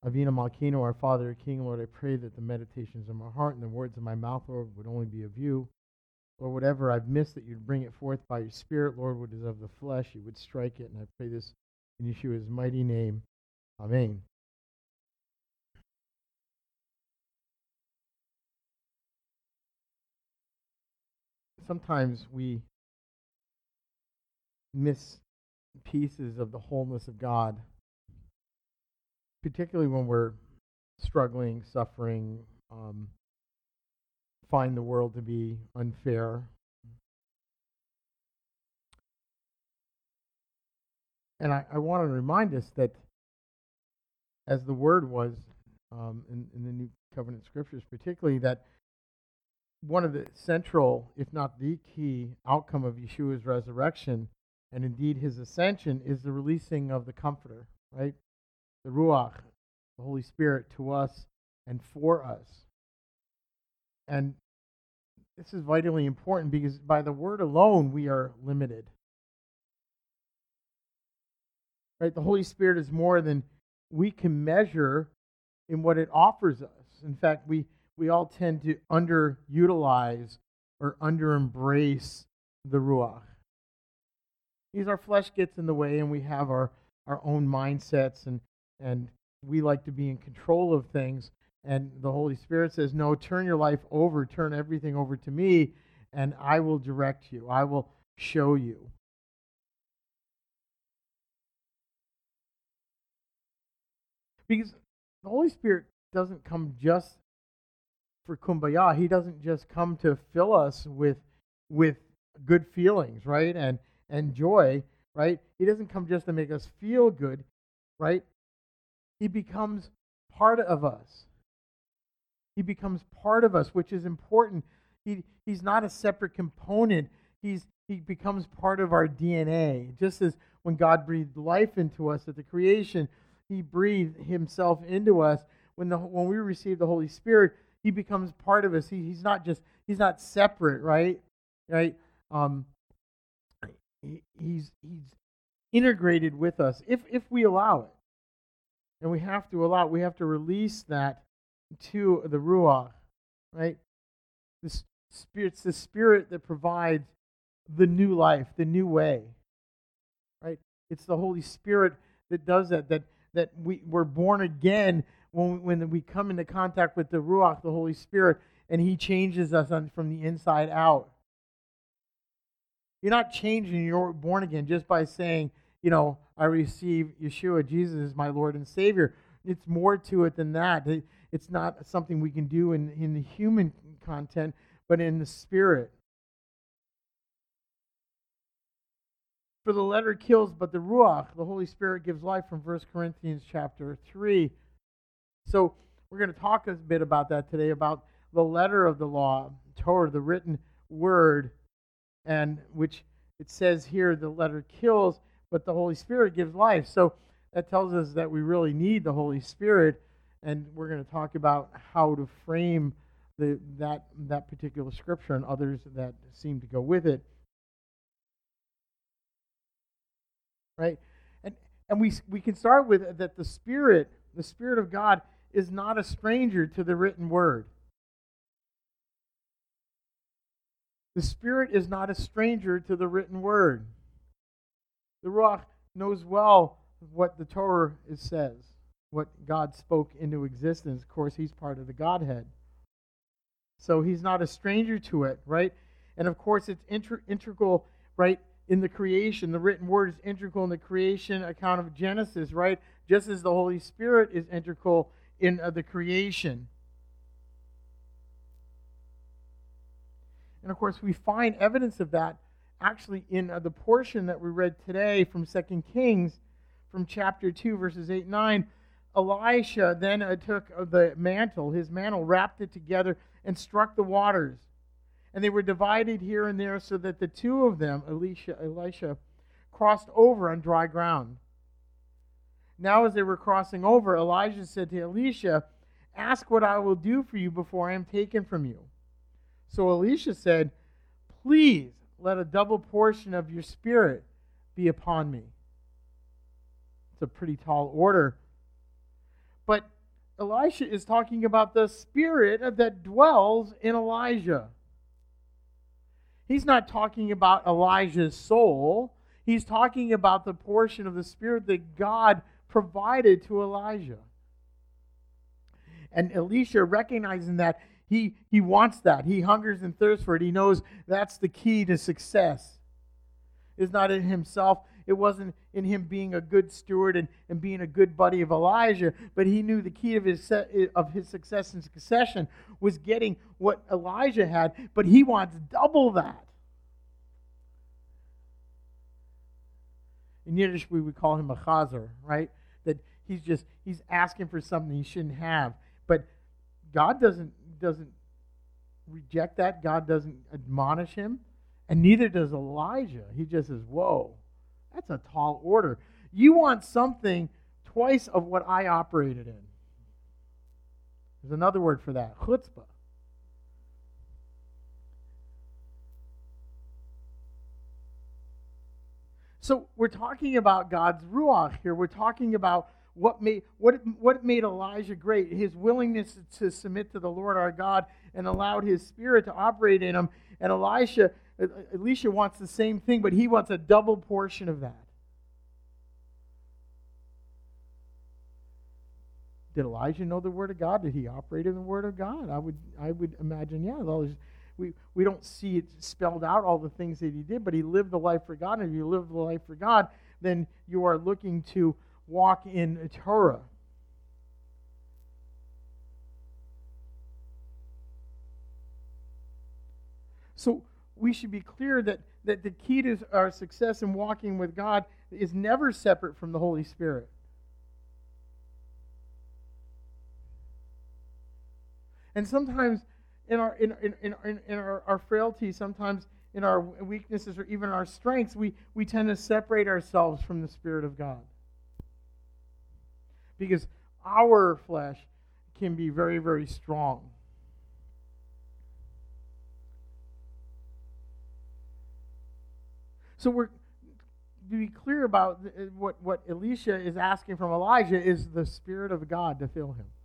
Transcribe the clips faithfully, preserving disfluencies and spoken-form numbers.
Avinu Malkeinu, our Father, King, Lord, I pray that the meditations of my heart and the words of my mouth, Lord, would only be of you. Lord, whatever I've missed, that you'd bring it forth by your Spirit. Lord, what is of the flesh, you would strike it. And I pray this in Yeshua's mighty name. Amen. Sometimes we miss pieces of the wholeness of God, particularly when we're struggling, suffering, um, find the world to be unfair. And I, I want to remind us that as the word was um, in, in the New Covenant Scriptures, particularly, that one of the central, if not the key, outcome of Yeshua's resurrection and indeed his ascension is the releasing of the Comforter, right? The Ruach, the Holy Spirit, to us and for us. And this is vitally important because by the word alone we are limited. Right? The Holy Spirit is more than we can measure in what it offers us. In fact, we, we all tend to underutilize or under-embrace the Ruach. Because our flesh gets in the way and we have our, our own mindsets and, and we like to be in control of things. And the Holy Spirit says, no, turn your life over, turn everything over to me, and I will direct you. I will show you. Because the Holy Spirit doesn't come just for kumbaya. He doesn't just come to fill us with with good feelings, right? And and joy, right? He doesn't come just to make us feel good, right? He becomes part of us. He becomes part of us, which is important. He he's not a separate component. He's he becomes part of our D N A. Just as when God breathed life into us at the creation, He breathed Himself into us. When the when we receive the Holy Spirit, He becomes part of us. He, he's not just He's not separate, right? Right? Um, he, he's He's integrated with us if if we allow it, and we have to allow it. We have to release that to the Ruach, right? This Spirit's the Spirit that provides the new life, the new way, right? It's the Holy Spirit that does that. That that we we're born again when when we come into contact with the Ruach, the Holy Spirit, and He changes us on, from the inside out. You're not changing. You're born again just by saying, you know, I receive Yeshua, Jesus is my Lord and Savior. It's more to it than that. It's not something we can do in, in the human content, but in the Spirit. For the letter kills, but the Ruach, the Holy Spirit, gives life from First Corinthians chapter three. So we're going to talk a bit about that today, about the letter of the law, Torah, the written word, and which it says here the letter kills, but the Holy Spirit gives life. So that tells us that we really need the Holy Spirit, and we're going to talk about how to frame the that that particular scripture and others that seem to go with it. Right? And and we we can start with that the Spirit, the Spirit of God is not a stranger to the written word. The Spirit is not a stranger to the written word. The Ruach knows well what the Torah says, what God spoke into existence. Of course, He's part of the Godhead. So He's not a stranger to it, right? And of course, it's inter- integral, right, in the creation. The written word is integral in the creation account of Genesis, right? Just as the Holy Spirit is integral in uh, the creation. And of course, we find evidence of that actually in uh, the portion that we read today from Second Kings, from chapter two, verses eight and nine. Elisha then uh, took uh, the mantle, his mantle, wrapped it together, and struck the waters. And they were divided here and there so that the two of them, Elisha, Elisha, crossed over on dry ground. Now as they were crossing over, Elijah said to Elisha, "Ask what I will do for you before I am taken from you." So Elisha said, "Please let a double portion of your spirit be upon me." It's a pretty tall order. But Elisha is talking about the spirit that dwells in Elijah. He's not talking about Elijah's soul. He's talking about the portion of the spirit that God provided to Elijah. And Elisha, recognizing that, he, he wants that. He hungers and thirsts for it. He knows that's the key to success. It's not in himself. It wasn't in him being a good steward and, and being a good buddy of Elijah, but he knew the key of his of his success and succession was getting what Elijah had, but he wants double that. In Yiddish, we would call him a chazer, right? That he's just, he's asking for something he shouldn't have. But God doesn't doesn't reject that. God doesn't admonish him. And neither does Elijah. He just says, whoa, that's a tall order. You want something twice of what I operated in. There's another word for that, chutzpah. So we're talking about God's ruach here. We're talking about what made what what made Elijah great, his willingness to submit to the Lord our God and allowed his spirit to operate in him. And Elisha, Elisha wants the same thing, but he wants a double portion of that. Did Elijah know the Word of God? Did he operate in the Word of God? I would I would imagine, yeah. We, we don't see it spelled out, all the things that he did, but he lived the life for God. And if you live the life for God, then you are looking to walk in Torah. So we should be clear that, that the key to our success in walking with God is never separate from the Holy Spirit. And sometimes in our in in, in, in our, our frailty, sometimes in our weaknesses or even our strengths, we, we tend to separate ourselves from the Spirit of God. Because our flesh can be very, very strong. So we're to be clear about what, what Elisha is asking from Elijah is the Spirit of God to fill him.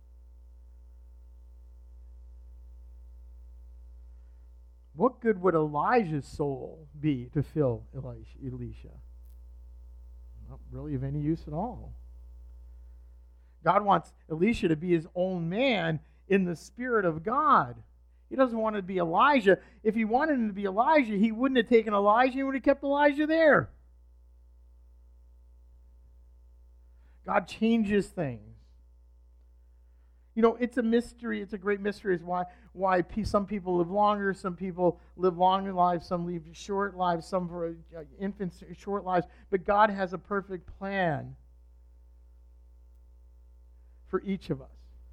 What good would Elijah's soul be to fill Elisha? Not really of any use at all. God wants Elisha to be his own man in the Spirit of God. He doesn't want to be Elijah. If he wanted him to be Elijah, he wouldn't have taken Elijah. He would have kept Elijah there. God changes things. You know, it's a mystery. It's a great mystery is why why some people live longer, some people live longer lives, some live short lives, some for uh, infants short lives. But God has a perfect plan for each of us.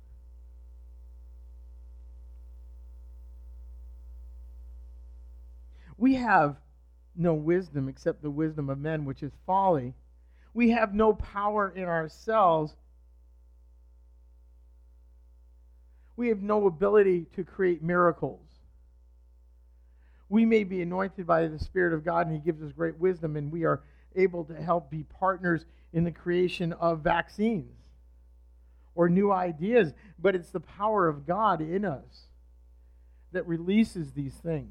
We have no wisdom except the wisdom of men, which is folly. We have no power in ourselves. We have no ability to create miracles. We may be anointed by the Spirit of God, and He gives us great wisdom, and we are able to help be partners in the creation of vaccines or new ideas. But it's the power of God in us that releases these things.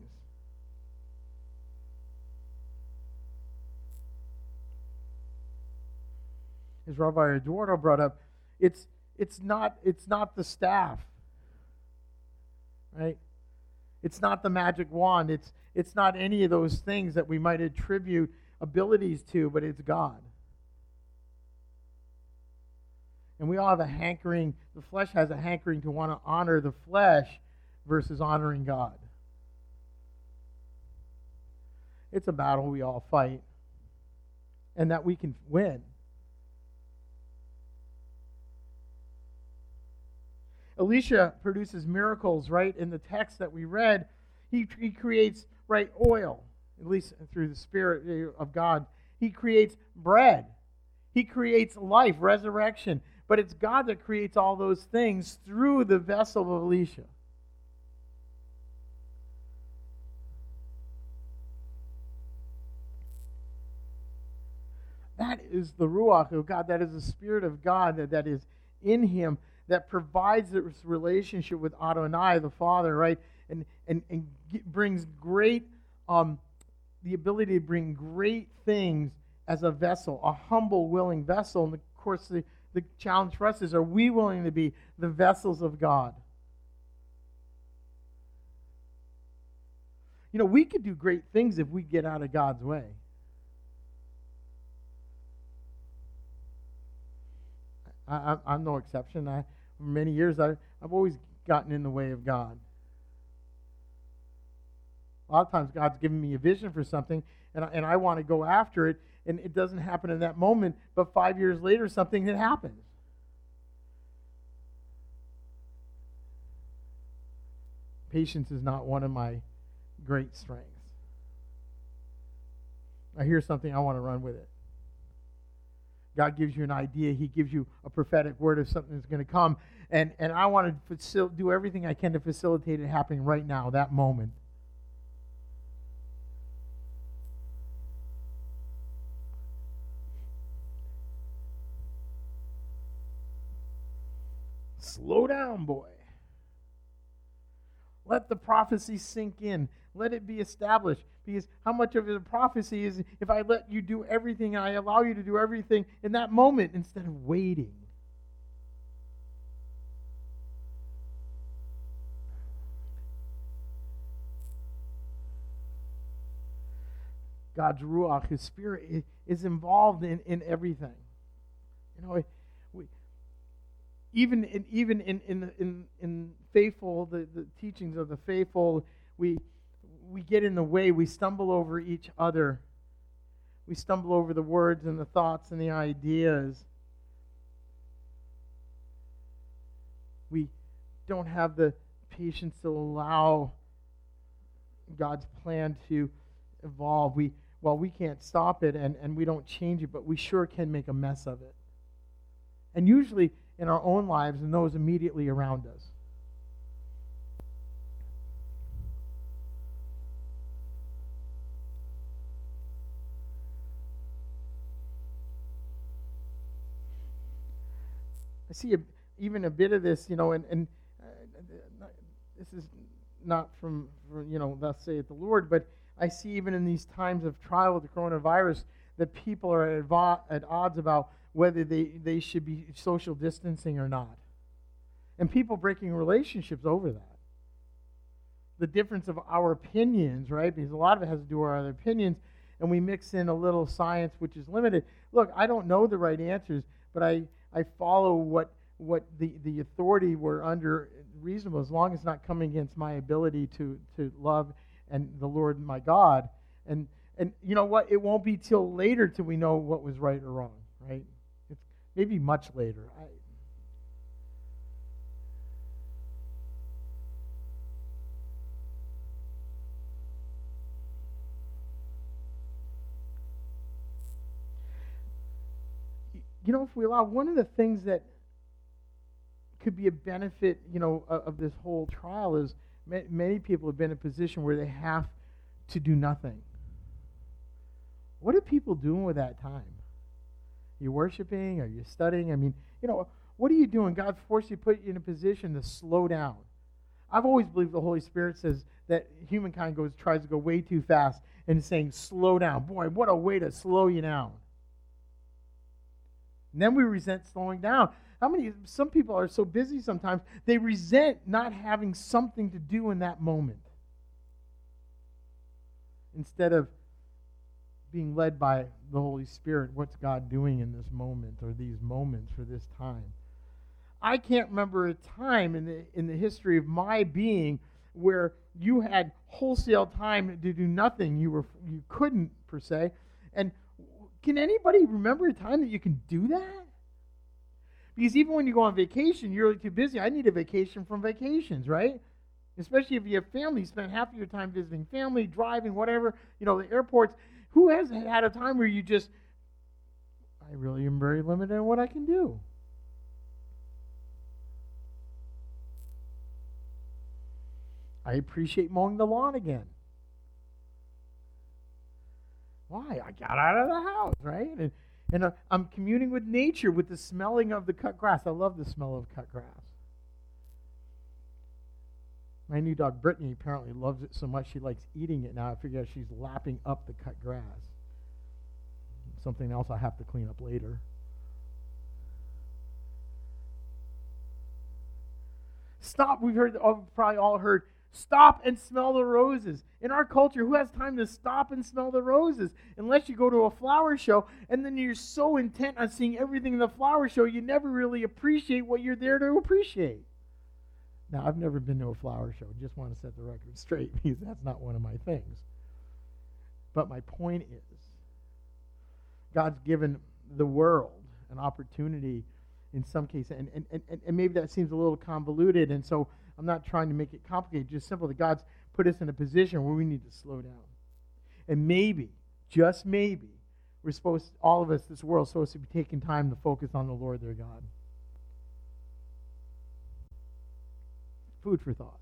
As Rabbi Eduardo brought up, it's it's not it's not the staff. Right? It's not the magic wand. It's it's not any of those things that we might attribute abilities to, but it's God. And we all have a hankering, the flesh has a hankering to want to honor the flesh versus honoring God. It's a battle we all fight, and that we can win. Elisha produces miracles, right? In the text that we read, he, he creates, right, oil, at least through the Spirit of God. He creates bread. He creates life, resurrection. But it's God that creates all those things through the vessel of Elisha. That is the Ruach of God. That is the Spirit of God that, that is in him, that provides this relationship with Adonai, the Father, right? And and and brings great, um, the ability to bring great things as a vessel, a humble, willing vessel. And of course, the, the challenge for us is, are we willing to be the vessels of God? You know, we could do great things if we get out of God's way. I, I, I'm no exception. I, for many years, I, I've always gotten in the way of God. A lot of times God's given me a vision for something, and I, and I want to go after it, and it doesn't happen in that moment, but five years later, something that happens. Patience is not one of my great strengths. I hear something, I want to run with it. God gives you an idea. He gives you a prophetic word of something that's going to come, and, and I want to facil- do everything I can to facilitate it happening right now, that moment. Slow down, boy. Let the prophecy sink in. Let it be established. Because how much of a prophecy is if I let you do everything, I allow you to do everything in that moment instead of waiting? God's Ruach, His Spirit, is involved in, in everything. You know, we, even in even in in in, in faithful, the, the teachings of the faithful, we we get in the way. We stumble over each other. We stumble over the words and the thoughts and the ideas. We don't have the patience to allow God's plan to evolve. We well, we can't stop it, and, and we don't change it, but we sure can make a mess of it. And usually in our own lives and those immediately around us. I see a, even a bit of this, you know, and, and uh, this is not from, from, you know, thus saith the Lord, but I see even in these times of trial with the coronavirus that people are at, vo- at odds about whether they, they should be social distancing or not. And people breaking relationships over that. The difference of our opinions, right? Because a lot of it has to do with our opinions, and we mix in a little science, which is limited. Look, I don't know the right answers, but I, I follow what what the, the authority we're under reasonable, as long as it's not coming against my ability to, to love and the Lord my God. And and you know what? It won't be till later till we know what was right or wrong, right? It's maybe much later. I, you know, if we allow, one of the things that could be a benefit, you know, of, of this whole trial is ma- many people have been in a position where they have to do nothing. What are people doing with that time? Are you worshiping? Are you studying? I mean, you know, what are you doing? God forced you, put you in a position to slow down. I've always believed the Holy Spirit says that humankind goes tries to go way too fast and is saying, slow down. Boy, what a way to slow you down. And then we resent slowing down. How many, some people are so busy sometimes, they resent not having something to do in that moment. Instead of being led by the Holy Spirit, what's God doing in this moment or these moments for this time? I can't remember a time in the in the history of my being where you had wholesale time to do nothing. You were you couldn't per se. And can anybody remember a time that you can do that? Because even when you go on vacation, you're too busy. I need a vacation from vacations, right? Especially if you have family, you spend half of your time visiting family, driving, whatever, you know, the airports. Who has had a time where you just, I really am very limited in what I can do? I appreciate mowing the lawn again. Why? I got out of the house, right? And And uh, I'm communing with nature, with the smelling of the cut grass. I love the smell of cut grass. My new dog, Brittany, apparently loves it so much she likes eating it now. I figure out she's lapping up the cut grass. Something else I have to clean up later. Stop. We've heard, oh, probably all heard, stop and smell the roses. In our culture, who has time to stop and smell the roses? Unless you go to a flower show, and then you're so intent on seeing everything in the flower show, you never really appreciate what you're there to appreciate. Now, I've never been to a flower show. Just want to set the record straight because that's not one of my things. But my point is, God's given the world an opportunity in some cases, and, and, and, and maybe that seems a little convoluted, and so I'm not trying to make it complicated, just simple that God's put us in a position where we need to slow down. And maybe, just maybe, we're supposed, all of us, this world, is supposed to be taking time to focus on the Lord their God. Food for thought.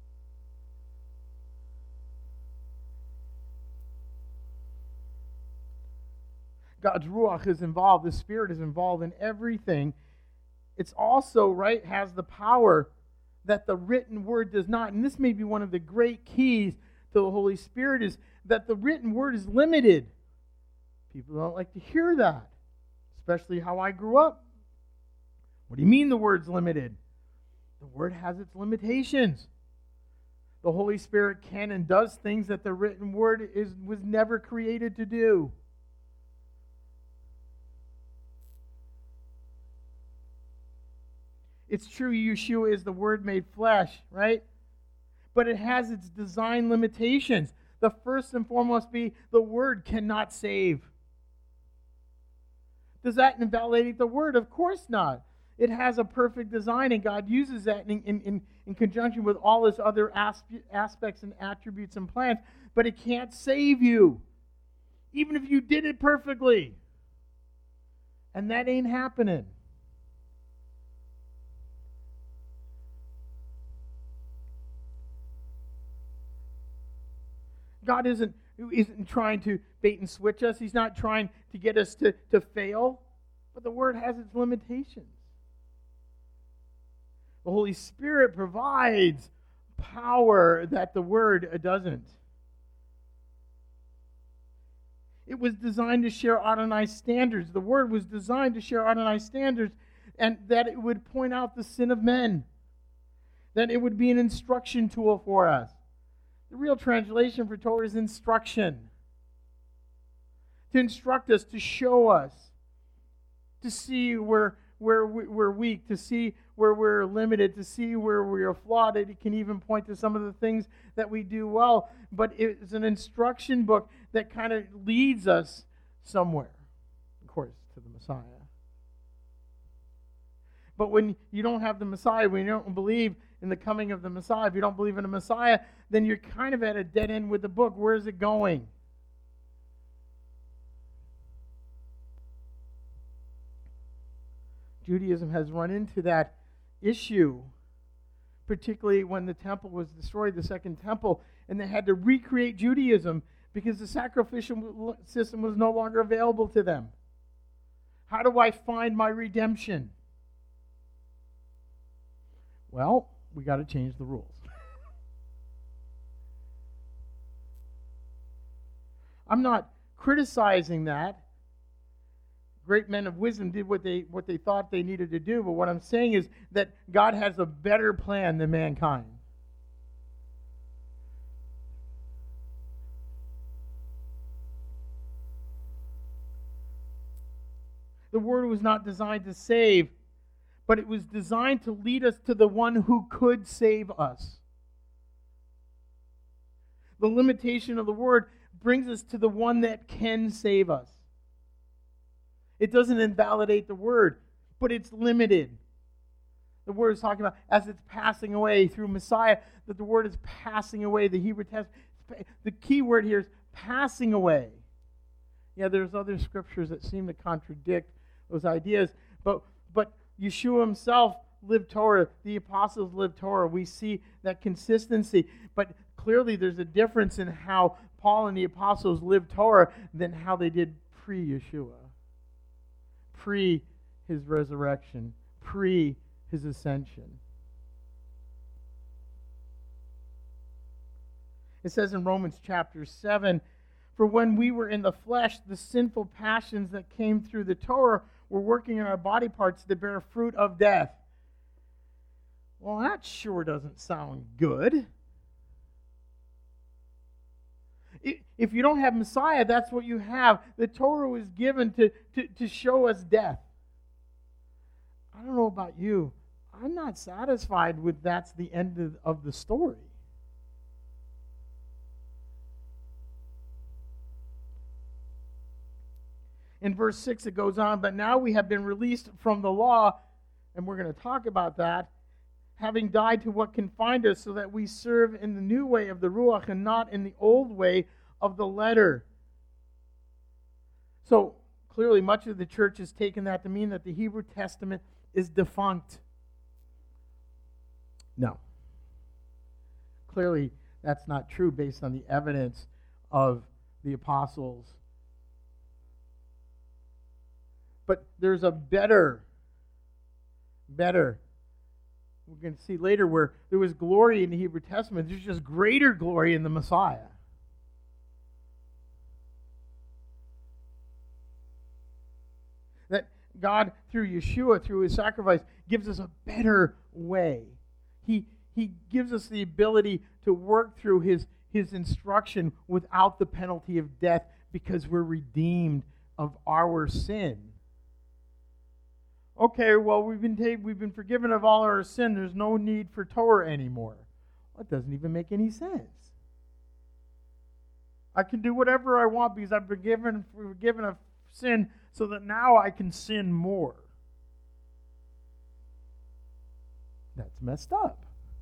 God's Ruach is involved. The Spirit is involved in everything. It's also, right, has the power that the written word does not. And this may be one of the great keys to the Holy Spirit, is that the written word is limited. People don't like to hear that, especially how I grew up. What do you mean the word's limited? The word has its limitations. The Holy Spirit can and does things that the written word is was never created to do. It's true, Yeshua is the Word made flesh, right? But it has its design limitations. The first and foremost be the Word cannot save. Does that invalidate the Word? Of course not. It has a perfect design, and God uses that in, in, in, in conjunction with all His other aspe- aspects and attributes and plans, but it can't save you, even if you did it perfectly. And that ain't happening. God isn't, isn't trying to bait and switch us. He's not trying to get us to, to fail. But the Word has its limitations. The Holy Spirit provides power that the Word doesn't. It was designed to share Adonai's standards. The Word was designed to share Adonai's standards, and that it would point out the sin of men. That it would be an instruction tool for us. The real translation for Torah is instruction. To instruct us, to show us, to see where, where we're weak, to see where we're limited, to see where we're flawed. It can even point to some of the things that we do well. But it's an instruction book that kind of leads us somewhere, of course, to the Messiah. But when you don't have the Messiah, when you don't believe in the coming of the Messiah, if you don't believe in a Messiah, then you're kind of at a dead end with the book. Where is it going? Judaism has run into that issue, particularly when the temple was destroyed, the second temple, and they had to recreate Judaism because the sacrificial system was no longer available to them. How do I find my redemption? Well, we got to change the rules. I'm not criticizing that. Great men of wisdom did what they what they thought they needed to do, but what I'm saying is that God has a better plan than mankind. The Word was not designed to save, but it was designed to lead us to the one who could save us. The limitation of the Word brings us to the one that can save us. It doesn't invalidate the Word, but it's limited. The Word is talking about as it's passing away through Messiah, that the Word is passing away. The Hebrew text, the key word here is passing away. Yeah, there's other scriptures that seem to contradict those ideas, but but Yeshua himself lived Torah. The apostles lived Torah. We see that consistency, but clearly there's a difference in how Paul and the apostles lived Torah than how they did pre-Yeshua. pre his resurrection, pre his ascension. It says in Romans chapter seven, for when we were in the flesh, the sinful passions that came through the Torah were working in our body parts to bear fruit of death. Well, that sure doesn't sound good. If you don't have Messiah, that's what you have. The Torah was given to, to, to show us death. I don't know about you. I'm not satisfied with that's the end of, of the story. In verse six, it goes on, but now we have been released from the law, and we're going to talk about that, having died to what confined us, so that we serve in the new way of the Ruach and not in the old way of the letter. So, clearly, much of the church has taken that to mean that the Hebrew Testament is defunct. No. Clearly, that's not true based on the evidence of the apostles. But there's a better, better, we're going to see later where there was glory in the Hebrew Testament. There's just greater glory in the Messiah. That God, through Yeshua, through his sacrifice, gives us a better way. He, he gives us the ability to work through his, his instruction without the penalty of death because we're redeemed of our sin. Okay, well, we've been ta- we've been forgiven of all our sin. There's no need for Torah anymore. Well, that doesn't even make any sense. I can do whatever I want because I've been forgiven, forgiven of sin, so that now I can sin more. That's messed up.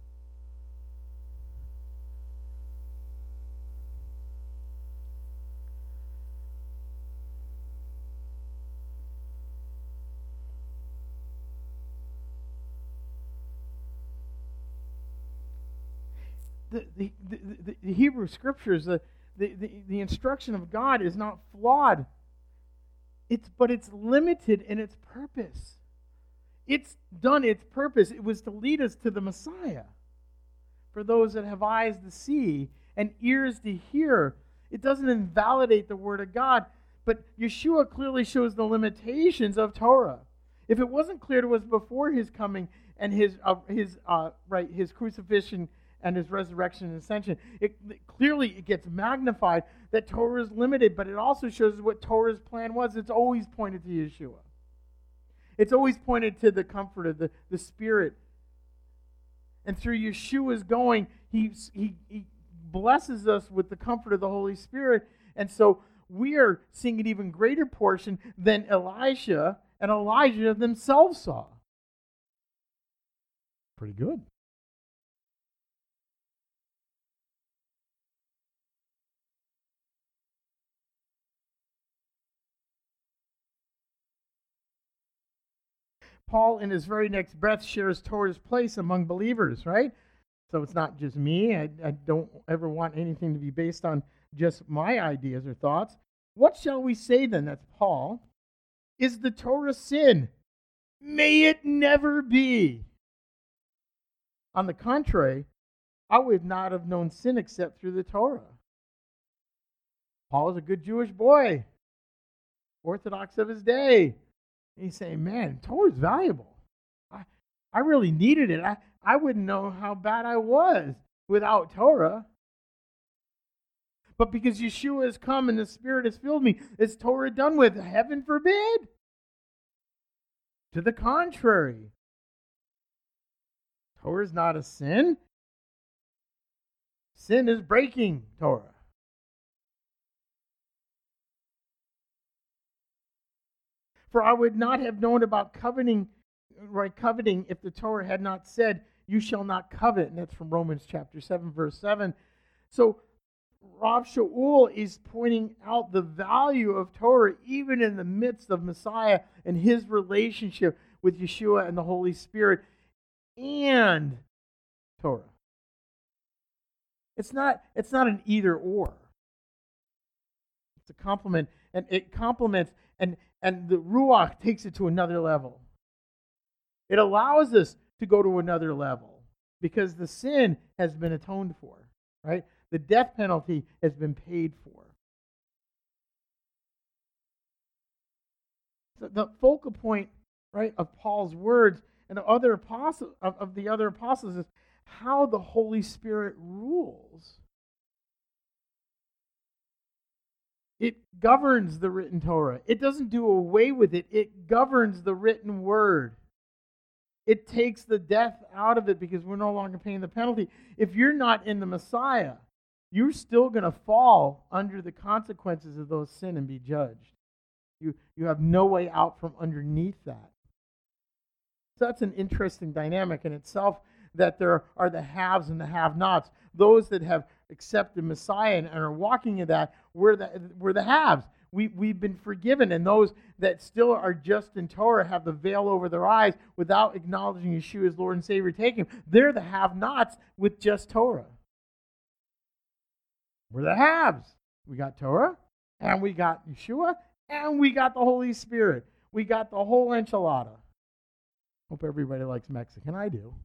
The, the, the, the Hebrew Scriptures, the, the, the, the instruction of God is not flawed. It's, but it's limited in its purpose. It's done its purpose. It was to lead us to the Messiah. For those that have eyes to see and ears to hear. It doesn't invalidate the Word of God, but Yeshua clearly shows the limitations of Torah. If it wasn't clear to us before his coming and his uh, his uh, right his crucifixion and his resurrection and ascension, it, it clearly it gets magnified that Torah is limited, but it also shows what Torah's plan was. It's always pointed to Yeshua. It's always pointed to the comfort of the, the Spirit. And through Yeshua's going, he, he, he blesses us with the comfort of the Holy Spirit. And so we are seeing an even greater portion than Elisha and Elijah themselves saw. Pretty good. Paul, in his very next breath, shares Torah's place among believers, right? So it's not just me. I, I don't ever want anything to be based on just my ideas or thoughts. What shall we say then? That's Paul. Is the Torah sin? May it never be. On the contrary, I would not have known sin except through the Torah. Paul is a good Jewish boy, Orthodox of his day. He's saying, man, Torah's valuable. I, I really needed it. I, I wouldn't know how bad I was without Torah. But because Yeshua has come and the Spirit has filled me, is Torah done with? Heaven forbid. To the contrary. Torah is not a sin. Sin is breaking Torah. For I would not have known about coveting, right, coveting if the Torah had not said, you shall not covet. And that's from Romans chapter seven, verse seven. So Rav Shaul is pointing out the value of Torah even in the midst of Messiah and his relationship with Yeshua and the Holy Spirit and Torah. It's not, it's not an either or. It's a complement, and it complements and, and the Ruach takes it to another level. It allows us to go to another level because the sin has been atoned for, right? The death penalty has been paid for. So the focal point, right, of Paul's words and the other apostles of, of the other apostles is how the Holy Spirit rules. It governs the written Torah. It doesn't do away with it. It governs the written word. It takes the death out of it because we're no longer paying the penalty. If you're not in the Messiah, you're still going to fall under the consequences of those sin and be judged. You, you have no way out from underneath that. So that's an interesting dynamic in itself, that there are the haves and the have-nots. Those that have accepted Messiah and are walking in that, we're the, we're the haves. We, we've been forgiven. And those that still are just in Torah have the veil over their eyes without acknowledging Yeshua as Lord and Savior taking him. They're the have-nots with just Torah. We're the haves. We got Torah, and we got Yeshua, and we got the Holy Spirit. We got the whole enchilada. Hope everybody likes Mexican. I do.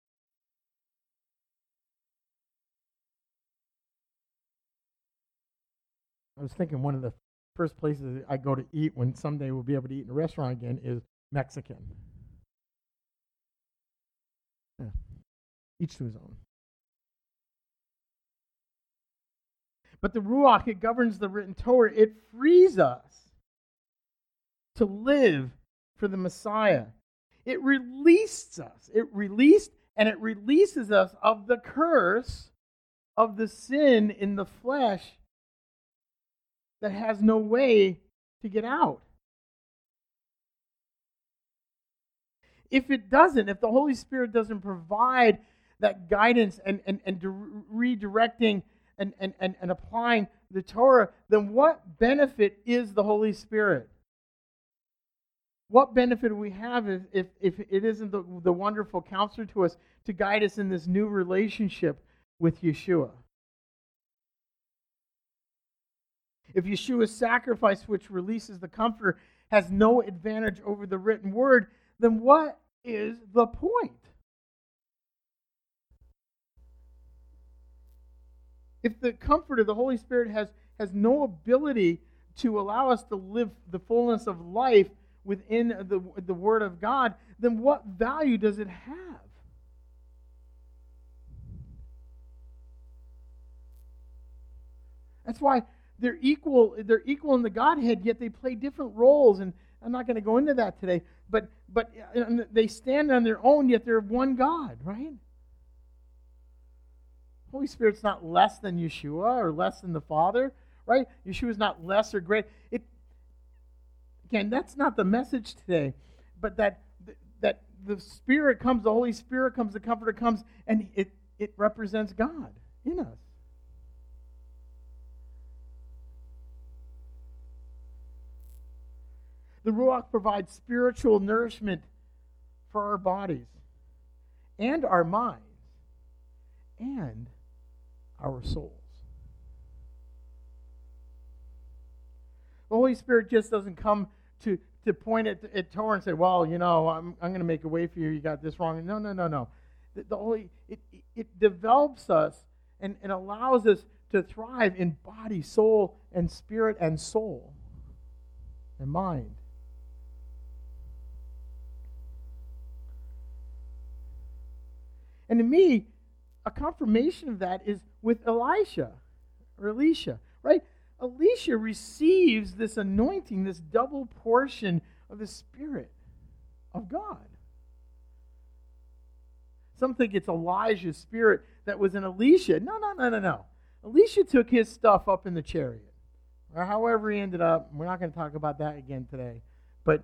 I was thinking one of the first places I go to eat when someday we'll be able to eat in a restaurant again is Mexican. Yeah. Each to his own. But the Ruach, it governs the written Torah. It frees us to live for the Messiah. It released us. It released and it releases us of the curse of the sin in the flesh that has no way to get out. If it doesn't, if the Holy Spirit doesn't provide that guidance and, and, and redirecting and, and, and, and applying the Torah, then what benefit is the Holy Spirit? What benefit do we have if, if, if it isn't the, the wonderful counselor to us to guide us in this new relationship with Yeshua? If Yeshua's sacrifice, which releases the Comforter, has no advantage over the written word, then what is the point? If the Comforter, the Holy Spirit, has, has no ability to allow us to live the fullness of life within the, the Word of God, then what value does it have? That's why they're equal, they're equal in the Godhead, yet they play different roles. And I'm not going to go into that today. But but they stand on their own, yet they're one God, right? Holy Spirit's not less than Yeshua or less than the Father, right? Yeshua's not less or great. It again, that's not the message today. But that that the Spirit comes, the Holy Spirit comes, the Comforter comes, and it, it represents God in us. The Ruach provides spiritual nourishment for our bodies and our minds and our souls. The Holy Spirit just doesn't come to, to point at, at Torah and say, well, you know, I'm, I'm going to make a way for you. You got this wrong. No, no, no, no. The, the Holy, it, it develops us and, and allows us to thrive in body, soul, and spirit and soul and mind. And to me, a confirmation of that is with Elisha, or Elisha, right? Elisha receives this anointing, this double portion of the Spirit of God. Some think it's Elijah's spirit that was in Elisha. No, no, no, no, no. Elisha took his stuff up in the chariot, or however he ended up. We're not going to talk about that again today. But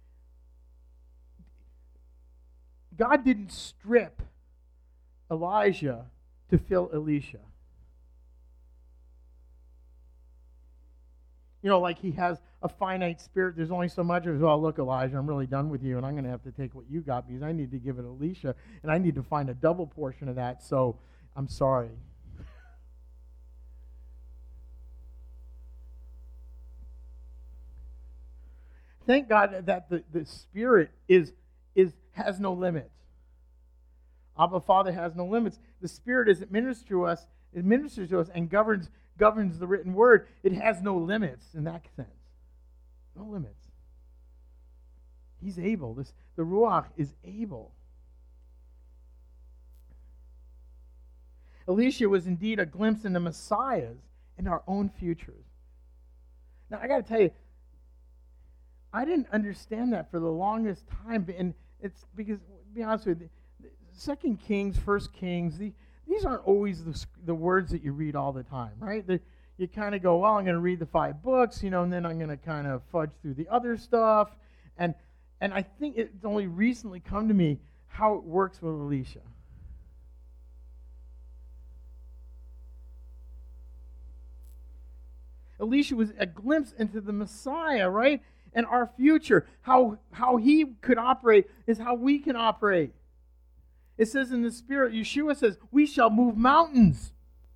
God didn't strip Elijah to fill Elisha. You know, like he has a finite spirit. There's only so much of it. Oh, look, Elijah, I'm really done with you, and I'm going to have to take what you got because I need to give it Elisha, and I need to find a double portion of that, so I'm sorry. thank God that the, the Spirit is, is has no limits. Abba Father has no limits. The Spirit, as it ministers to us, it ministers to us and governs governs the written word. It has no limits in that sense. No limits. He's able. This the Ruach is able. Elisha was indeed a glimpse into Messiahs and our own futures. Now, I got to tell you, I didn't understand that for the longest time, and it's because, to be honest with you, Second Kings, First Kings, the, these aren't always the, the words that you read all the time, right? The, you kind of go, well, I'm going to read the five books, you know, and then I'm going to kind of fudge through the other stuff, and and I think it's only recently come to me how it works with Elisha. Elisha was a glimpse into the Messiah, right? And our future. How, how he could operate is how we can operate. It says in the Spirit, Yeshua says, we shall move mountains.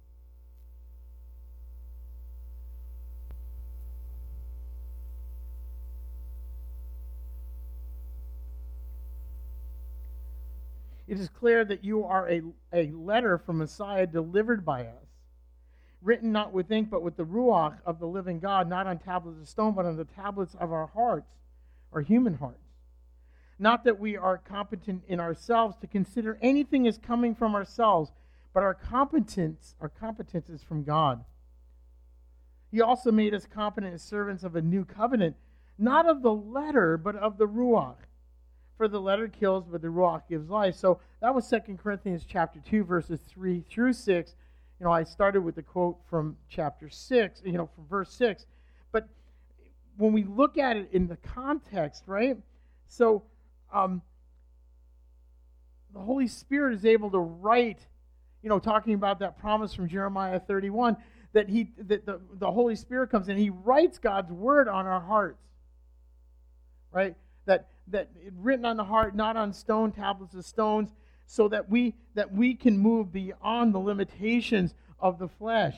It is clear that you are a, a letter from Messiah delivered by us, written not with ink, but with the Ruach of the living God, not on tablets of stone, but on the tablets of our hearts, our human hearts. Not that we are competent in ourselves to consider anything as coming from ourselves, but our competence, our competence is from God. He also made us competent as servants of a new covenant, not of the letter, but of the Ruach. For the letter kills, but the Ruach gives life. So that was Second Corinthians chapter two, verses three through six. You know, I started with the quote from chapter six, you know, from verse six. But when we look at it in the context, right? So um, the Holy Spirit is able to write, you know, talking about that promise from Jeremiah thirty-one, that he that the, the Holy Spirit comes and he writes God's word on our hearts. Right? That that written on the heart, not on stone, tablets of stones, so that we that we can move beyond the limitations of the flesh.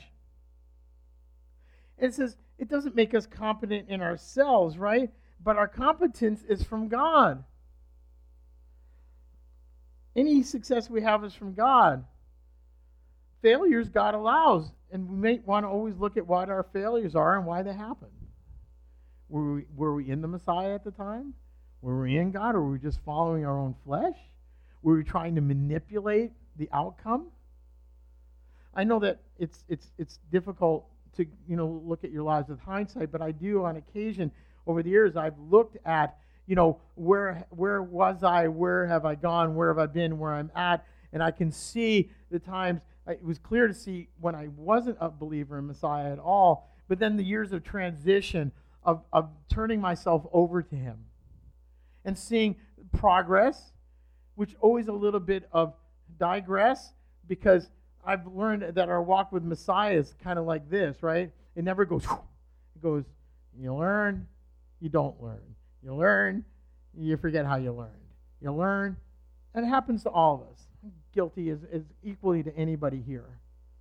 It says it doesn't make us competent in ourselves, right? But our competence is from God. Any success we have is from God. Failures God allows, and we may want to always look at what our failures are and why they happen. Were we, were we in the Messiah at the time? Were we in God, or were we just following our own flesh? Were we trying to manipulate the outcome? I know that it's it's it's difficult to, you know, look at your lives with hindsight, but I do on occasion over the years. I've looked at, you know, where where was I, where have I gone, where have I been, where I'm at, and I can see the times. It was clear to see when I wasn't a believer in Messiah at all, but then the years of transition of of turning myself over to Him and seeing progress, which always a little bit of digress, because I've learned that our walk with Messiah is kind of like this, right? It never goes, it goes, you learn, you don't learn. You learn, you forget how you learned. You learn, and it happens to all of us. I'm guilty as, as equally to anybody here.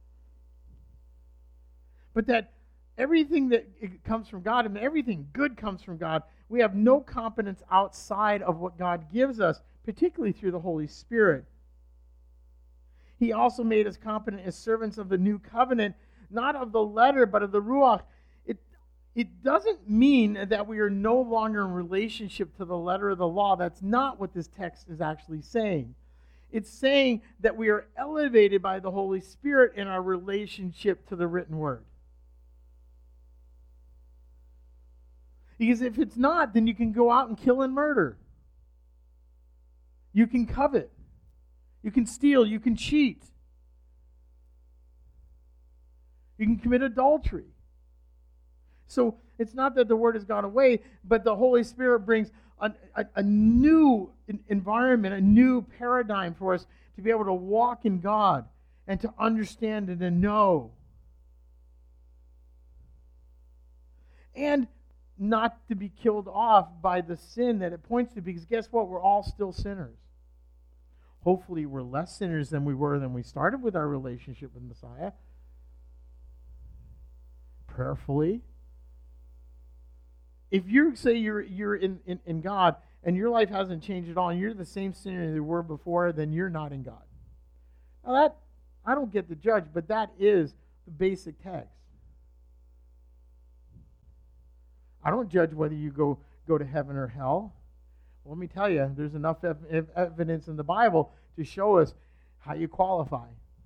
But that everything that comes from God and everything good comes from God, we have no competence outside of what God gives us, particularly through the Holy Spirit. He also made us competent as servants of the new covenant, not of the letter, but of the Ruach. It, it doesn't mean that we are no longer in relationship to the letter of the law. That's not what this text is actually saying. It's saying that we are elevated by the Holy Spirit in our relationship to the written word. Because if it's not, then you can go out and kill and murder. You can covet. You can steal. You can cheat. You can commit adultery. So it's not that the word has gone away, but the Holy Spirit brings a, a, a new environment, a new paradigm for us to be able to walk in God and to understand and to know. And not to be killed off by the sin that it points to, because guess what? We're all still sinners. Hopefully we're less sinners than we were when we started with our relationship with Messiah. Prayerfully. if you say you're you're in, in, in God and your life hasn't changed at all, and you're the same sinner you were before, then you're not in God. Now that, I don't get to judge, but that is the basic text. I don't judge whether you go, go to heaven or hell. Well, let me tell you, there's enough ev- ev- evidence in the Bible to show us how you qualify.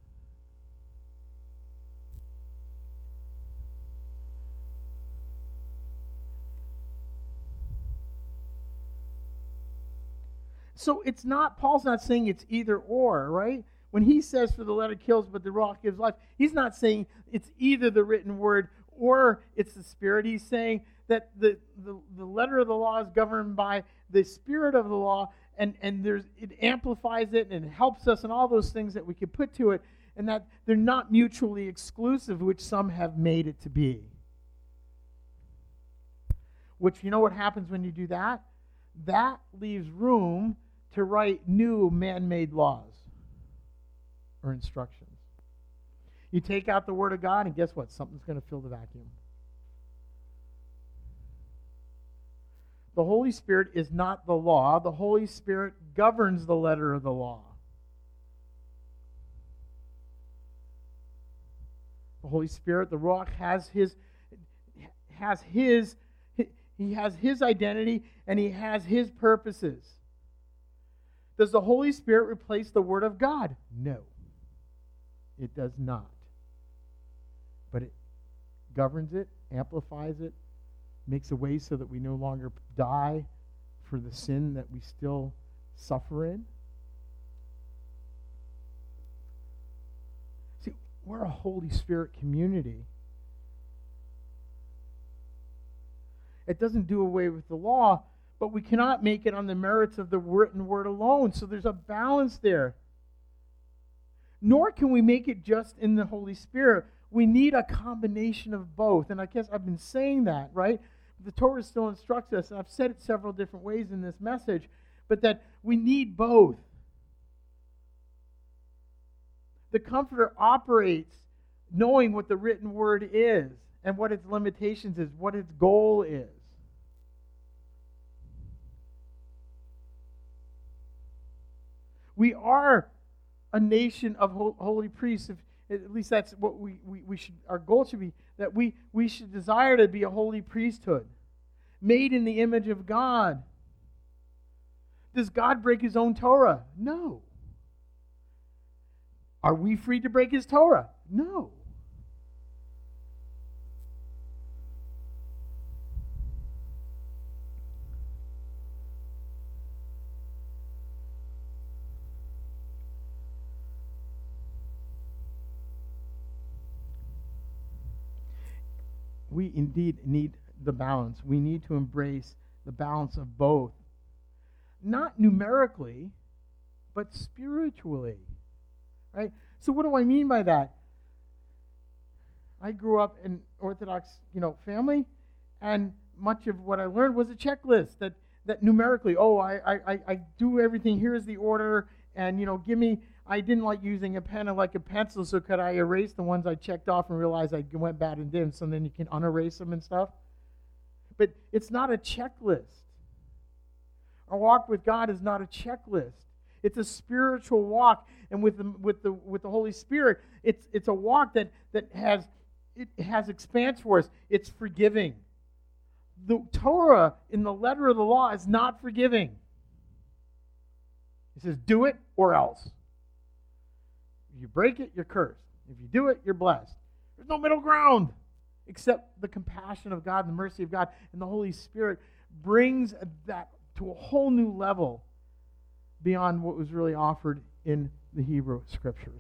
So it's not, Paul's not saying it's either or, right? When he says for the letter kills but the Ruach gives life, he's not saying it's either the written word or it's the Spirit. He's saying that the, the, the letter of the law is governed by the Spirit of the law, and, and there's it amplifies it and it helps us and all those things that we could put to it, and that they're not mutually exclusive, which some have made it to be. Which, you know what happens when you do that? That leaves room to write new man-made laws or instructions. You take out the Word of God, and guess what? Something's going to fill the vacuum. The Holy Spirit is not the law. The Holy Spirit governs the letter of the law. The Holy Spirit, the Ruach, has his has his he has his identity and he has his purposes. Does the Holy Spirit replace the Word of God? No. It does not. But it governs it, amplifies it, makes a way so that we no longer die for the sin that we still suffer in. See, we're a Holy Spirit community. It doesn't do away with the law, but we cannot make it on the merits of the written word alone. So there's a balance there. Nor can we make it just in the Holy Spirit. We need a combination of both. And I guess I've been saying that, right? The Torah still instructs us, and I've said it several different ways in this message, but that we need both. The Comforter operates knowing what the written word is and what its limitations is, what its goal is. We are a nation of holy priests. If, at least that's what we, we, we should, our goal should be, that we, we should desire to be a holy priesthood, made in the image of God. Does God break his own Torah? No. Are we free to break his Torah? No. We indeed need the balance. We need to embrace the balance of both. Not numerically, but spiritually. Right? So what do I mean by that? I grew up in Orthodox, you know, family, and much of what I learned was a checklist that, that numerically, oh, I, I, I do everything, here's the order, and, you know, give me, I didn't like using a pen, I like a pencil, so could I erase the ones I checked off and realize I went bad and didn't, so then you can unerase them and stuff. But it's not a checklist. Our walk with God is not a checklist. It's a spiritual walk, and with the with the with the Holy Spirit, it's it's a walk that that has it has expanse for us. It's forgiving. The Torah in the letter of the law is not forgiving. It says, "Do it or else." If you break it, you're cursed. If you do it, you're blessed. There's no middle ground except the compassion of God and the mercy of God, and the Holy Spirit brings that to a whole new level beyond what was really offered in the Hebrew Scriptures.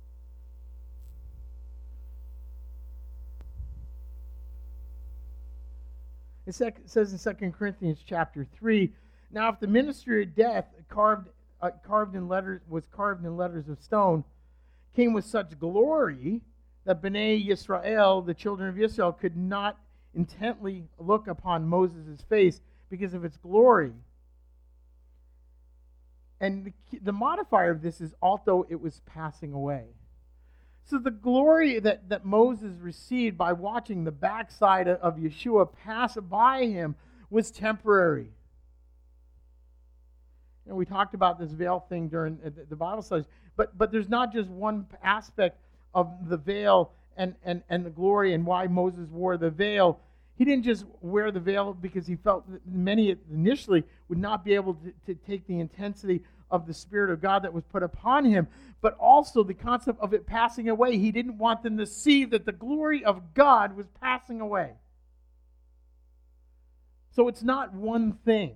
It says in Second Corinthians chapter three, now if the ministry of death carved, uh, carved in letters was carved in letters of stone, came with such glory that Bnei Yisrael, the children of Israel, could not intently look upon Moses' face because of its glory. And the, the modifier of this is, although it was passing away. So the glory that, that Moses received by watching the backside of Yeshua pass by him was temporary. And we talked about this veil thing during the Bible studies, but but there's not just one aspect of the veil and, and, and the glory and why Moses wore the veil. He didn't just wear the veil because he felt that many initially would not be able to, to take the intensity of the Spirit of God that was put upon him, but also the concept of it passing away. He didn't want them to see that the glory of God was passing away. So it's not one thing.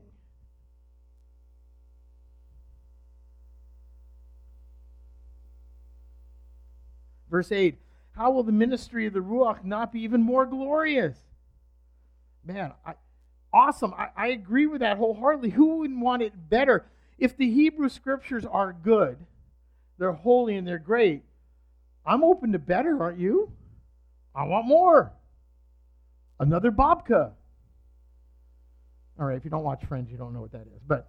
Verse eight, how will the ministry of the Ruach not be even more glorious? Man, I, awesome. I, I agree with that wholeheartedly. Who wouldn't want it better? If the Hebrew Scriptures are good, they're holy and they're great, I'm open to better, aren't you? I want more. Another babka. All right, if you don't watch Friends, you don't know what that is. But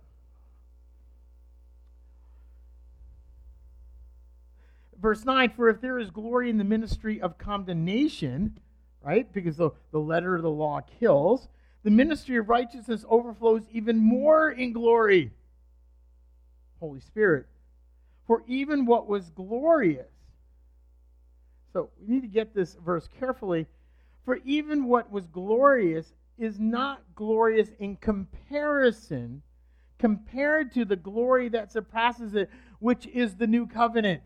verse nine, for if there is glory in the ministry of condemnation, right, because the, the letter of the law kills, the ministry of righteousness overflows even more in glory. Holy Spirit. For even what was glorious. So we need to get this verse carefully. For even what was glorious is not glorious in comparison, compared to the glory that surpasses it, which is the new covenant.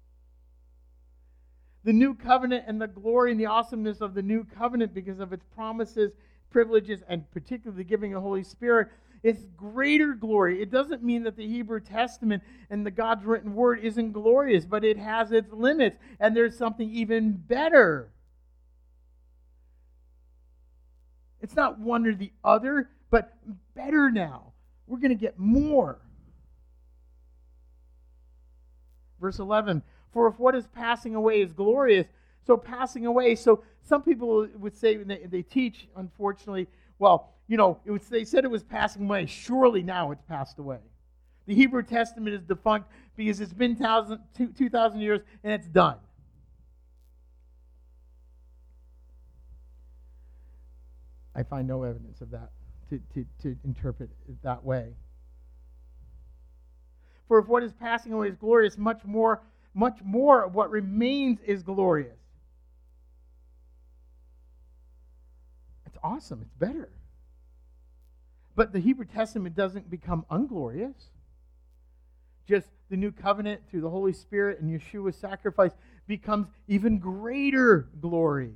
The new covenant and the glory and the awesomeness of the new covenant, because of its promises, privileges, and particularly the giving of the Holy Spirit, is greater glory. It doesn't mean that the Hebrew Testament and the God's written word isn't glorious, but it has its limits, and there's something even better. It's not one or the other, but better now. We're going to get more. Verse eleven, for if what is passing away is glorious, so passing away, so some people would say, when they, they teach, unfortunately, well, you know, it was, they said it was passing away. Surely now it's passed away. The Hebrew Testament is defunct because it's been two thousand years and it's done. I find no evidence of that to, to, to interpret it that way. For if what is passing away is glorious, much more, much more of what remains is glorious. It's awesome. It's better. But the Hebrew Testament doesn't become unglorious. Just the new covenant through the Holy Spirit and Yeshua's sacrifice becomes even greater glory.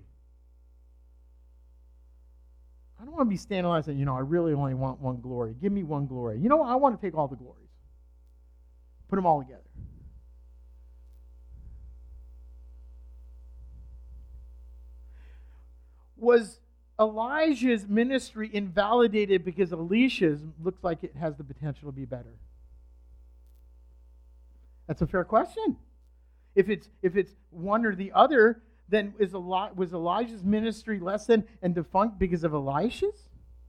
I don't want to be standing there and saying, you know, I really only want one glory. Give me one glory. You know what? I want to take all the glories. Put them all together. Was Elijah's ministry invalidated because Elisha's looks like it has the potential to be better? That's a fair question. If it's if it's one or the other, then is Eli- was Elijah's ministry lessened and defunct because of Elisha's?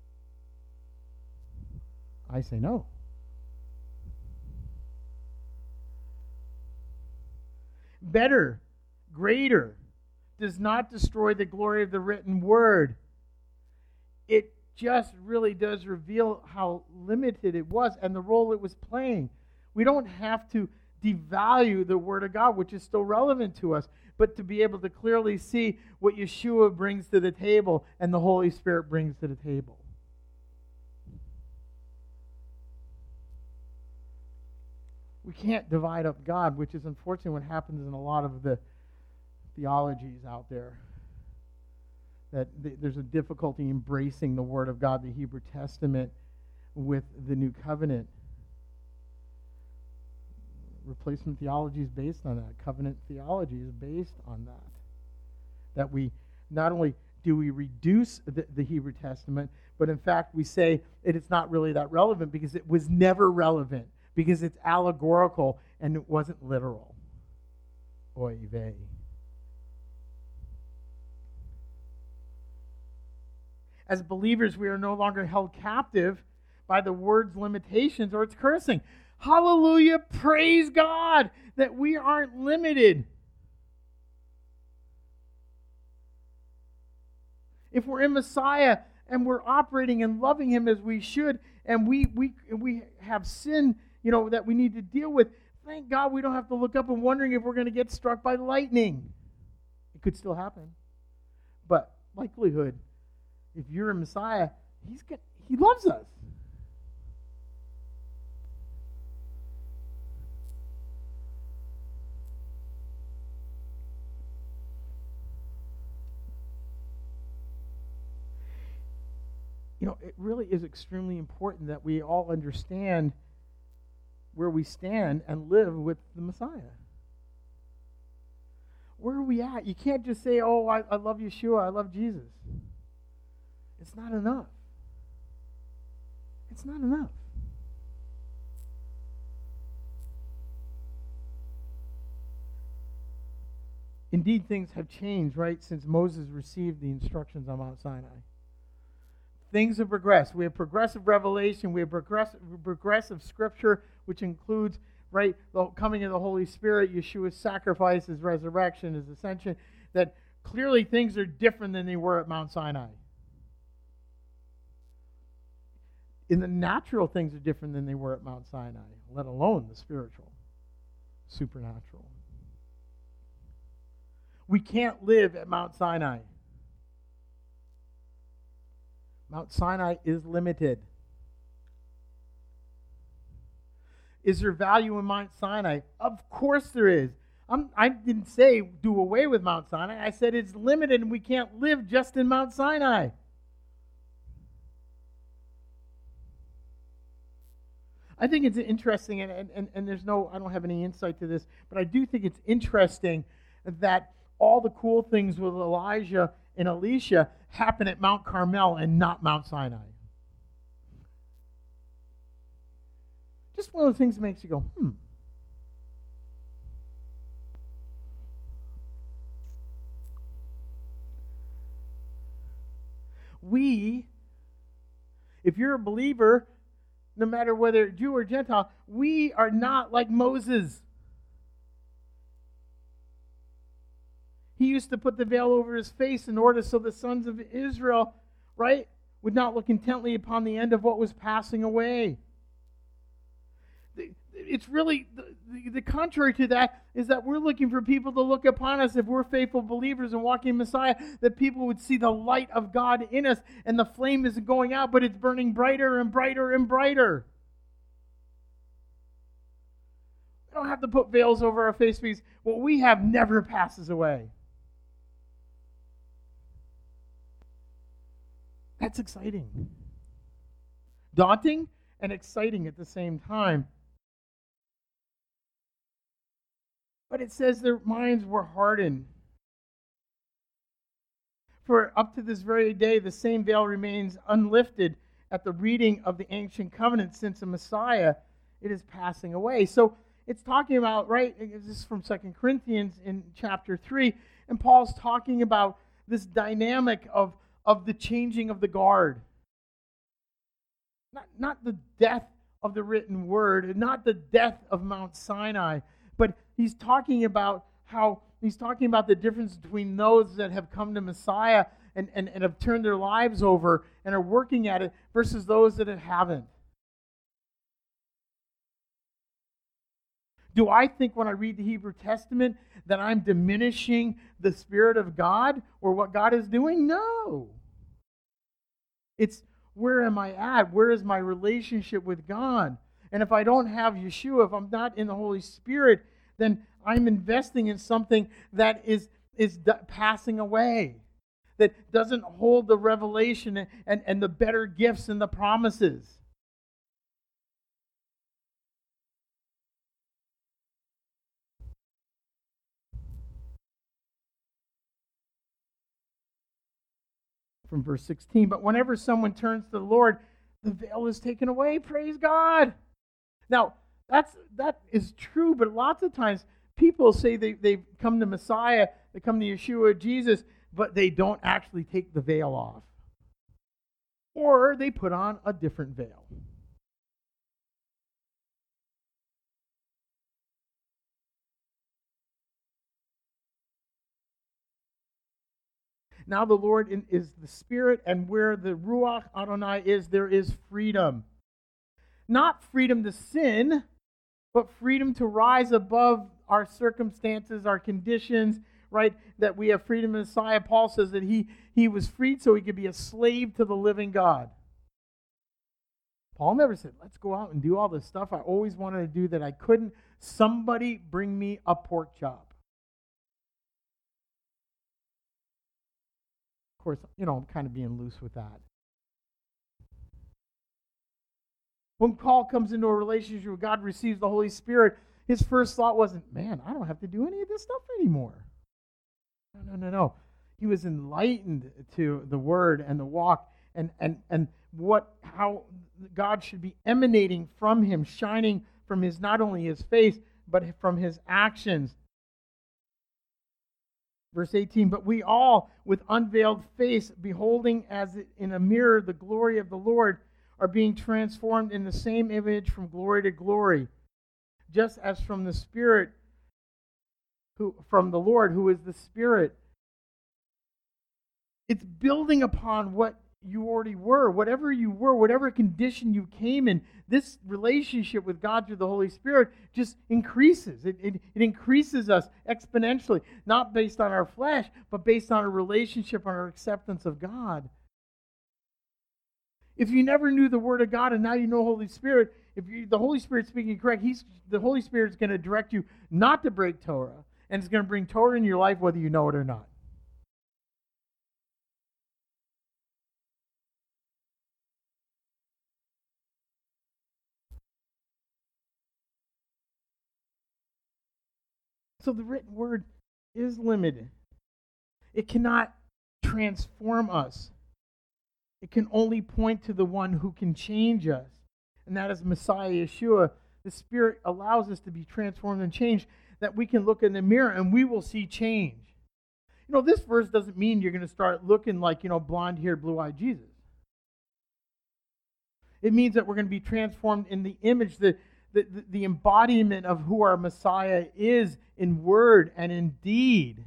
I say no. Better, greater, does not destroy the glory of the written word. It just really does reveal how limited it was and the role it was playing. We don't have to devalue the Word of God, which is still relevant to us, but to be able to clearly see what Yeshua brings to the table and the Holy Spirit brings to the table. We can't divide up God, which is unfortunately what happens in a lot of the theologies out there. That there's a difficulty embracing the Word of God, the Hebrew Testament, with the New Covenant. Replacement theology is based on that. Covenant theology is based on that. That we not only do we reduce the, the Hebrew Testament, but in fact we say it is not really that relevant because it was never relevant, because it's allegorical and it wasn't literal. Oy vey. As believers, we are no longer held captive by the word's limitations or its cursing. Hallelujah, praise God that we aren't limited. If we're in Messiah, and we're operating and loving him as we should, and we we we have sin, you know, that we need to deal with, thank God we don't have to look up and wondering if we're going to get struck by lightning. It could still happen. But likelihood, if you're a Messiah, he's got, he loves us. You know, it really is extremely important that we all understand where we stand and live with the Messiah. Where are we at? You can't just say, oh, I, I love Yeshua, I love Jesus. It's not enough. It's not enough. Indeed, things have changed, right, since Moses received the instructions on Mount Sinai. Things have progressed. We have progressive revelation. We have progressive, progressive scripture, which includes, right, the coming of the Holy Spirit, Yeshua's sacrifice, his resurrection, his ascension, that clearly things are different than they were at Mount Sinai. In the natural, things are different than they were at Mount Sinai, let alone the spiritual, supernatural. We can't live at Mount Sinai. Mount Sinai is limited. Is there value in Mount Sinai? Of course there is. I'm, I didn't say do away with Mount Sinai. I said it's limited and we can't live just in Mount Sinai. I think it's interesting, and, and, and there's no, I don't have any insight to this, but I do think it's interesting that all the cool things with Elijah and Elisha happen at Mount Carmel and not Mount Sinai. Just one of the things that makes you go, hmm. We, if you're a believer, no matter whether Jew or Gentile, we are not like Moses. He used to put the veil over his face in order so the sons of Israel, right, would not look intently upon the end of what was passing away. It's really, the, the, the contrary to that is that we're looking for people to look upon us if we're faithful believers and walking Messiah, that people would see the light of God in us, and the flame isn't going out, but it's burning brighter and brighter and brighter. We don't have to put veils over our face because what we have never passes away. That's exciting. Daunting and exciting at the same time. But it says their minds were hardened. For up to this very day, the same veil remains unlifted at the reading of the ancient covenant, since the Messiah, it is passing away. So it's talking about, right, this is from Second Corinthians in chapter three, and Paul's talking about this dynamic of, of the changing of the guard. Not, not the death of the written word, not the death of Mount Sinai, but he's talking about how, he's talking about the difference between those that have come to Messiah and, and, and have turned their lives over and are working at it versus those that haven't. Do I think when I read the Hebrew Testament that I'm diminishing the Spirit of God or what God is doing? No. It's where am I at? Where is my relationship with God? And if I don't have Yeshua, if I'm not in the Holy Spirit, then I'm investing in something that is, is passing away, that doesn't hold the revelation and, and, and the better gifts and the promises. From verse sixteen, but whenever someone turns to the Lord, the veil is taken away. Praise God. Now, that's that is true, but lots of times people say they, they've come to Messiah, they come to Yeshua, Jesus, but they don't actually take the veil off. Or they put on a different veil. Now the Lord in, is the Spirit, and where the Ruach Adonai is, there is freedom. Not freedom to sin, but freedom to rise above our circumstances, our conditions, right? That we have freedom in Messiah. Paul says that he, he was freed so he could be a slave to the living God. Paul never said, let's go out and do all this stuff I always wanted to do that I couldn't. Somebody bring me a pork chop. Of course, you know, I'm kind of being loose with that. When Paul comes into a relationship with God, receives the Holy Spirit, his first thought wasn't, man, I don't have to do any of this stuff anymore. No, no, no, no. He was enlightened to the Word and the walk and, and, and what how God should be emanating from him, shining from his not only his face, but from his actions. Verse eighteen, but we all, with unveiled face, beholding as in a mirror the glory of the Lord, are being transformed in the same image from glory to glory, just as from the Spirit, who from the Lord, who is the Spirit. It's building upon what you already were, whatever you were, whatever condition you came in. This relationship with God through the Holy Spirit just increases. It, it, it increases us exponentially, not based on our flesh, but based on our relationship and our acceptance of God. If you never knew the Word of God and now you know Holy Spirit, if you, the Holy Spirit's speaking correct, he's, the Holy Spirit is going to direct you not to break Torah, and it's going to bring Torah in your life whether you know it or not. So the written word is limited. It cannot transform us. It can only point to the one who can change us, and that is Messiah Yeshua. The Spirit allows us to be transformed and changed, that we can look in the mirror and we will see change. You know, this verse doesn't mean you're going to start looking like, you know, blonde-haired, blue-eyed Jesus. It means that we're going to be transformed in the image, the The, the, the embodiment of who our Messiah is in word and in deed.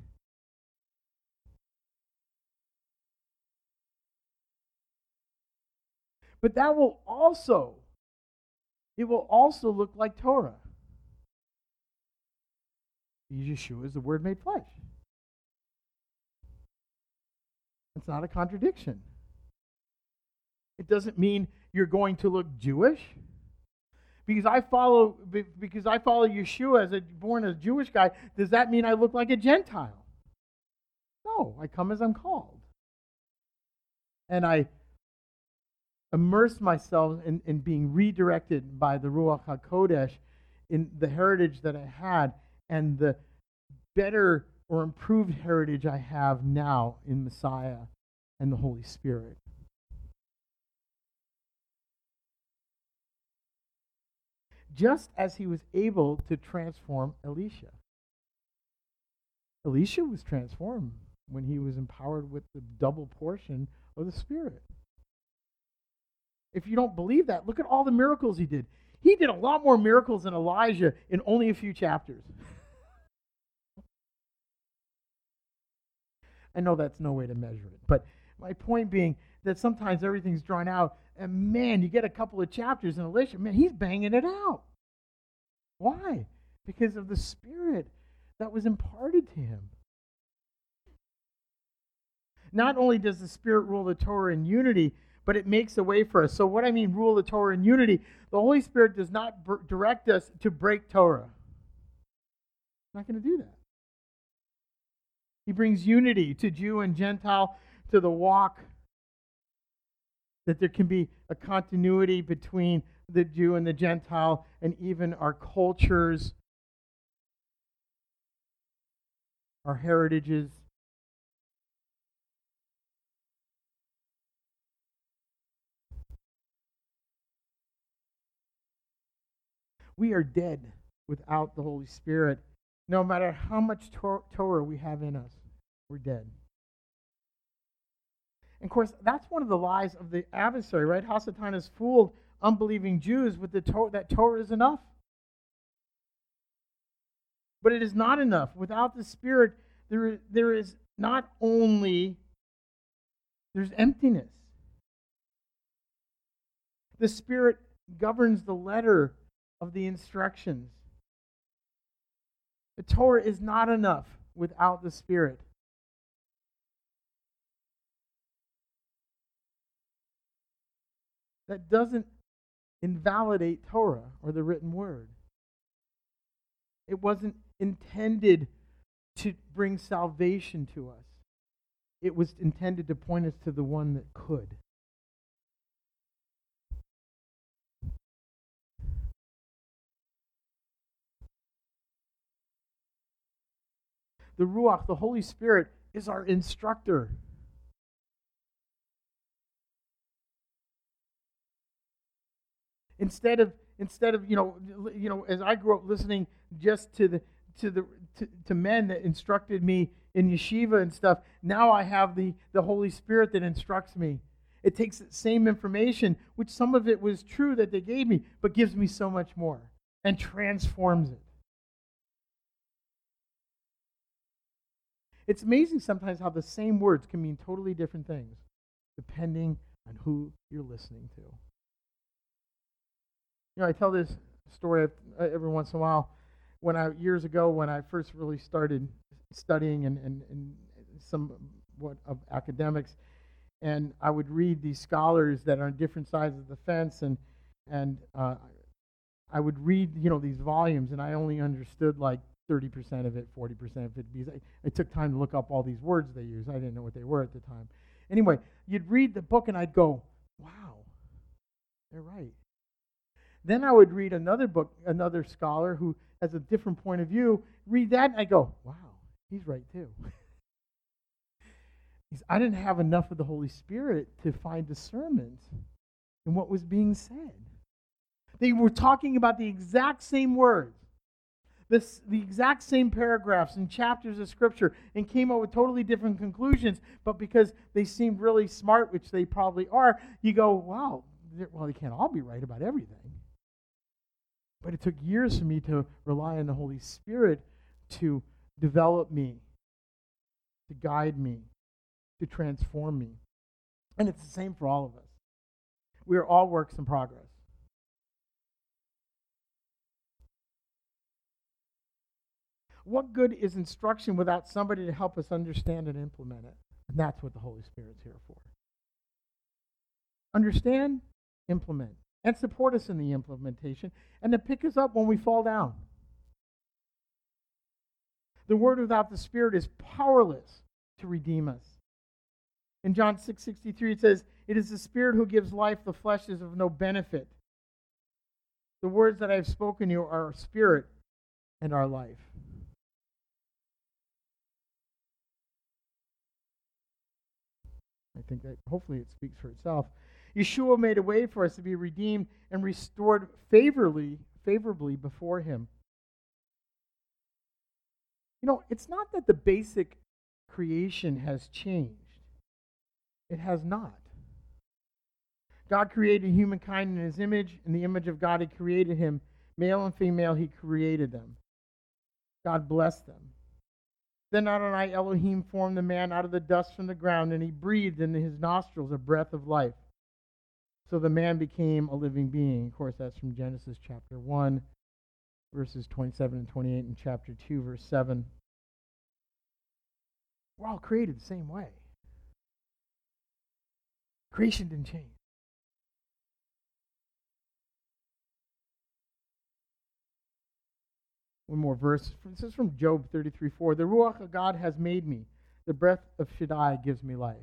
But that will also, it will also look like Torah. Yeshua is the Word made flesh. It's not a contradiction. It doesn't mean you're going to look Jewish. Because I follow, because I follow Yeshua as a born as a Jewish guy, does that mean I look like a Gentile? No, I come as I'm called. And I immerse myself in, in being redirected by the Ruach HaKodesh in the heritage that I had and the better or improved heritage I have now in Messiah and the Holy Spirit. Just as he was able to transform Elisha. Elisha was transformed when he was empowered with the double portion of the Spirit. If you don't believe that, look at all the miracles he did. He did a lot more miracles than Elijah in only a few chapters. I know that's no way to measure it, but my point being that sometimes everything's drawn out, and man, you get a couple of chapters in Elisha, man, he's banging it out. Why? Because of the Spirit that was imparted to him. Not only does the Spirit rule the Torah in unity, but it makes a way for us. So what I mean, rule the Torah in unity, the Holy Spirit does not b- direct us to break Torah. Not going to do that. He brings unity to Jew and Gentile, to the walk, that there can be a continuity between the Jew and the Gentile, and even our cultures, our heritages. We are dead without the Holy Spirit. No matter how much Tor- Torah we have in us, we're dead. And of course, that's one of the lies of the adversary, right? Hasatan has fooled unbelieving Jews with the Torah, that Torah is enough. But it is not enough. Without the Spirit, there is, there is not only There's emptiness. The Spirit governs the letter of the instructions. The Torah is not enough without the Spirit. That doesn't invalidate Torah or the written word. It wasn't intended to bring salvation to us. It was intended to point us to the one that could. The Ruach, the Holy Spirit, is our instructor. Instead of instead of you know you know as I grew up listening just to the to the to, to men that instructed me in yeshiva and stuff, now I have the the Holy Spirit that instructs me. It takes the same information, which some of it was true that they gave me, but gives me so much more and transforms it. It's amazing sometimes how the same words can mean totally different things depending on who you're listening to. You know, I tell this story every once in a while. When I years ago, when I first really started studying and, and, and somewhat of academics, and I would read these scholars that are on different sides of the fence, and and uh, I would read you know these volumes, and I only understood like thirty percent of it, forty percent of it, because I, it took time to look up all these words they use. I didn't know what they were at the time. Anyway, you'd read the book, and I'd go, "Wow, they're right." Then I would read another book, another scholar who has a different point of view, read that, and I go, wow, he's right too. I didn't have enough of the Holy Spirit to find discernment in what was being said. They were talking about the exact same words, this, the exact same paragraphs and chapters of Scripture, and came up with totally different conclusions, but because they seemed really smart, which they probably are, you go, wow, well, they can't all be right about everything. But it took years for me to rely on the Holy Spirit to develop me, to guide me, to transform me. And it's the same for all of us. We are all works in progress. What good is instruction without somebody to help us understand and implement it? And that's what the Holy Spirit's here for. Understand, implement. And support us in the implementation, and to pick us up when we fall down. The word without the Spirit is powerless to redeem us. In John six sixty-three, it says, "It is the Spirit who gives life, the flesh is of no benefit. The words that I have spoken to you are our spirit and our life." I think that hopefully it speaks for itself. Yeshua made a way for us to be redeemed and restored favorably, favorably before Him. You know, it's not that the basic creation has changed. It has not. God created humankind in His image. In the image of God He created him. Male and female He created them. God blessed them. Then Adonai Elohim formed the man out of the dust from the ground, and He breathed into his nostrils a breath of life. So the man became a living being. Of course, that's from Genesis chapter one, verses twenty-seven and twenty-eight, and chapter two, verse seven. We're all created the same way. Creation didn't change. One more verse. This is from Job thirty-three four. "The Ruach of God has made me. The breath of Shaddai gives me life."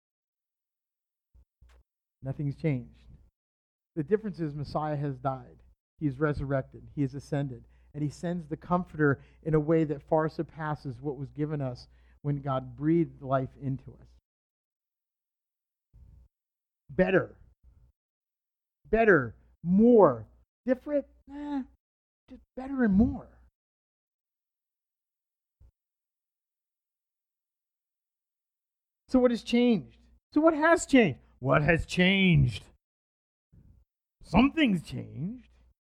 Nothing's changed. The difference is Messiah has died. He is resurrected. He is ascended. And He sends the Comforter in a way that far surpasses what was given us when God breathed life into us. Better. Better. More. Different? Eh, just better and more. So what has changed? So what has changed? What has changed? Something's changed.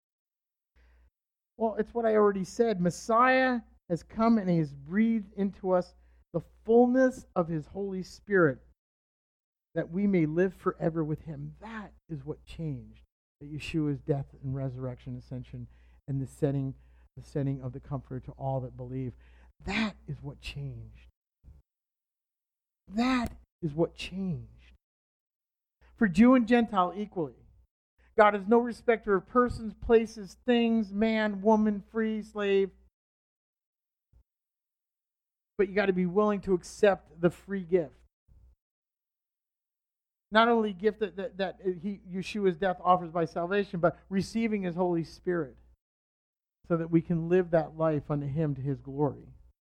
Well, it's what I already said. Messiah has come and He has breathed into us the fullness of His Holy Spirit. that we may live forever with him. That is what changed at Yeshua's death and resurrection, ascension, and the setting, the setting of the Comforter to all that believe. That is what changed. That is what changed. For Jew and Gentile equally. God is no respecter of persons, places, things, man, woman, free, slave. But you got to be willing to accept the free gift. Not only gift that, that, that he, Yeshua's death offers by salvation, but receiving his Holy Spirit so that we can live that life unto him to his glory.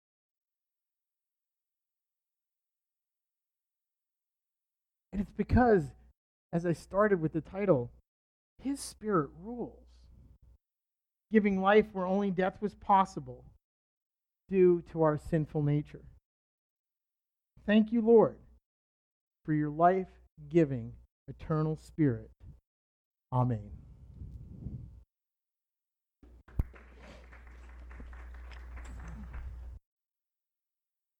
And it's because, as I started with the title, his Spirit rules, giving life where only death was possible due to our sinful nature. Thank you, Lord, for your life-giving, eternal Spirit. Amen.